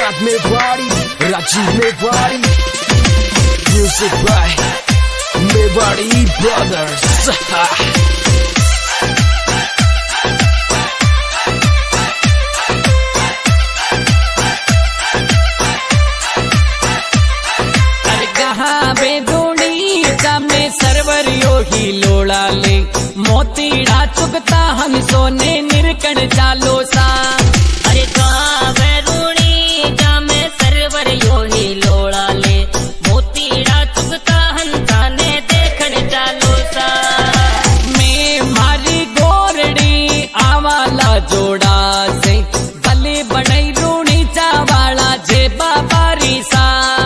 Rap Mewari, Rajiv Mewari. Music by Mewari Brothers. सरवर यो ही लोड़ा ले मोतीड़ा चुगता हम सोने निरकण चालो सा। अरे रूणी जामे सरवर यो ही लोड़ा ले मोतीड़ा चुगता हम ताने देखण चालो सा। मैं मारी गोरड़ी आवाला जोड़ा से भले बड़ई रूणी चावाला जे बाबारी सा।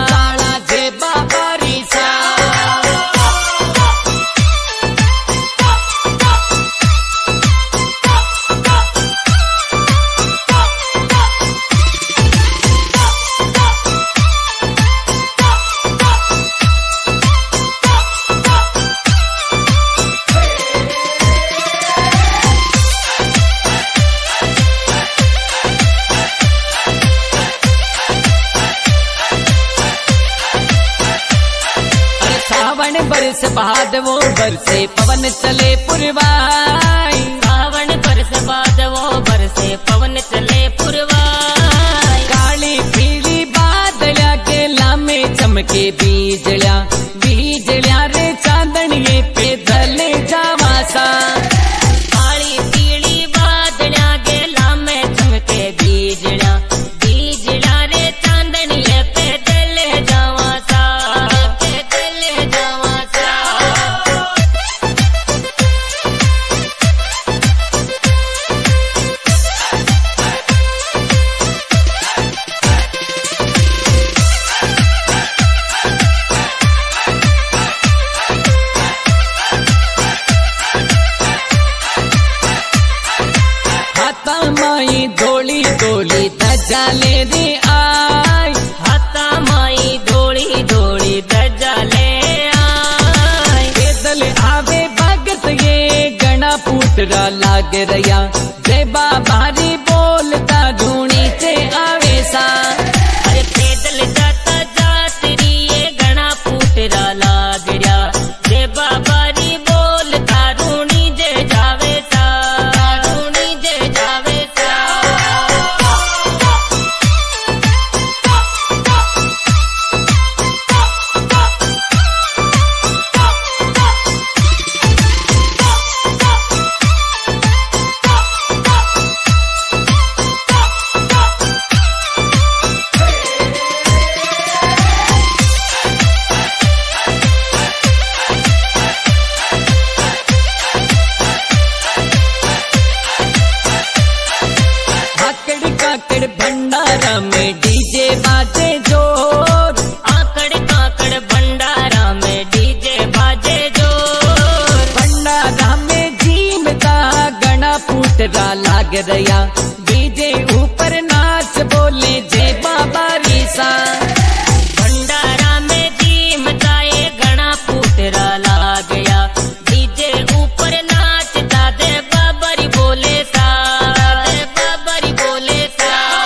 बरस बाद वो बरसे पवन चले पुरवाई। सावन बरस बाद वो बरसे पवन चले पुरवाई। काली पीली बादलिया के लामे चमके बीजलिया बीजलिया रे चांदनिये पे धले जावा सा। काली पीली बादलिया के लामे चमके बीजलिया बीजलिया रे चांदनिये पे धले जावा सा। माई धोली धोली दजाले रे आई। हाथा माई धोली धोली दजाले आई। पैदल आवे भगत ये गणा पुतरा लाग रया जय बाबारी बोलता धूणी से आवे सा। अरे पैदल जाता जातरी ये गणा पुतरा लाग रया जय बाबारी बोलता धूणी जे जावे सा। धूणी जे जावे सा। आकड़ भंडारा में डीजे बाजे जोर। आकड़ काकड़ भंडारा में डीजे बाजे जोर। भंडारा में जीमता गणा पुतरा लाग रया डीजे ऊपर नाच बोले जय बाबारी सा। भंडारा में जीमता ये गणा पुतरा लाग गया डीजे ऊपर नाचता दे बाबारी बोले सा। दे बाबारी बोले सा।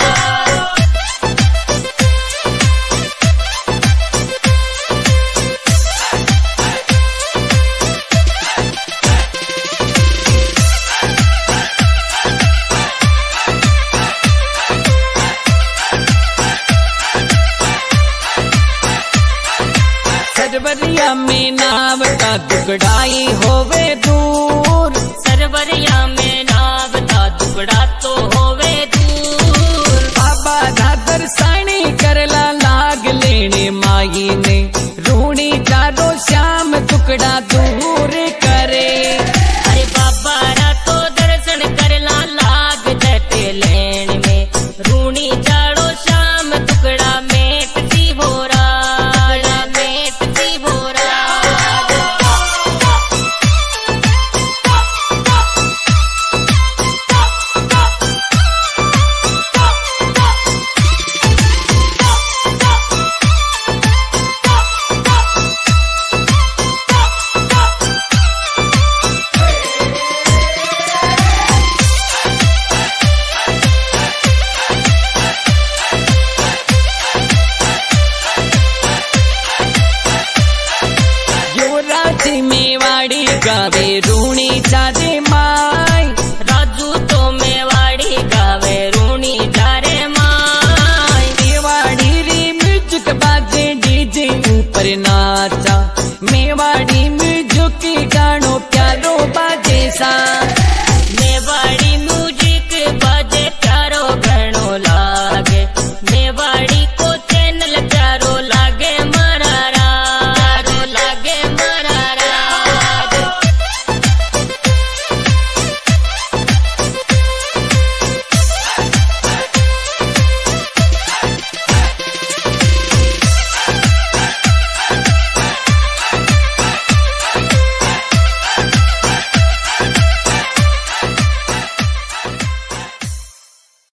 सरवरिया में नाव का दुकड़ाई होवे दूर। सरवरिया में नाव का दुकड़ा तो होवे दूर। बाबा दादर साणी करला लाग लेने माई ने रूणी चारो श्याम दुकड़ा दूर करे। अरे बाबा रा तो दर्शन करला लाग जटे लेन में रूणी चारो श्याम दुकड़ा मेट सी हो रहा। गावे रूणी जादे माई, राजू तो मेवाड़ी गावे रूणी जारे माई। मेवाड़ी री म्यूजिक बाजे डीजे ऊपर नाचा, मेवाड़ी म्यूजिक गानो प्यारो बाजे सा।